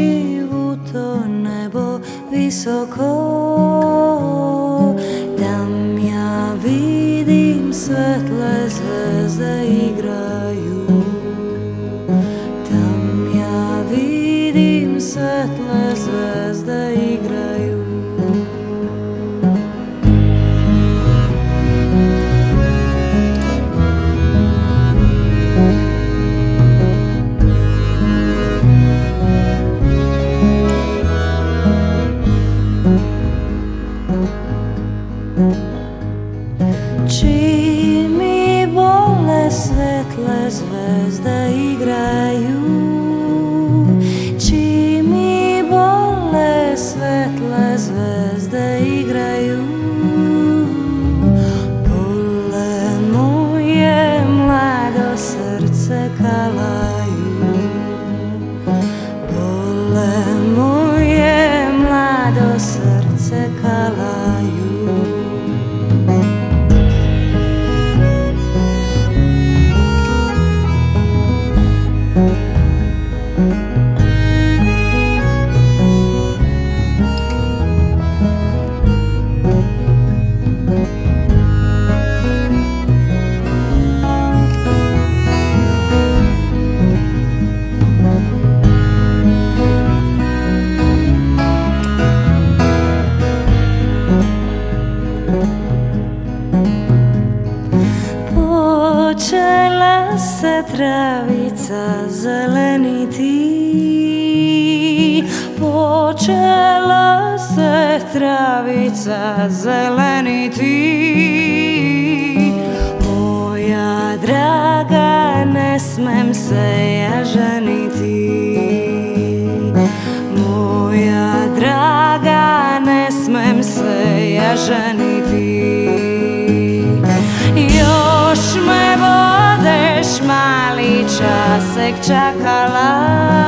u to nebo visoko. Tam ja vidim svetle zvezde igraju. Tam ja vidim svetle zvezde igraju. Čim mi bole svetle zvezde igraju. Čim mi bole svetle zvezde igraju. Bole moje mlado srce kalaju. Bole moje mlado srce kalaju. Počela se travica zeleniti. Počela se travica zeleniti. Moja draga, ne smem se ja ženiti. Moja draga, ne smem se ja ženiti. Još me vodeš mali časek čakala.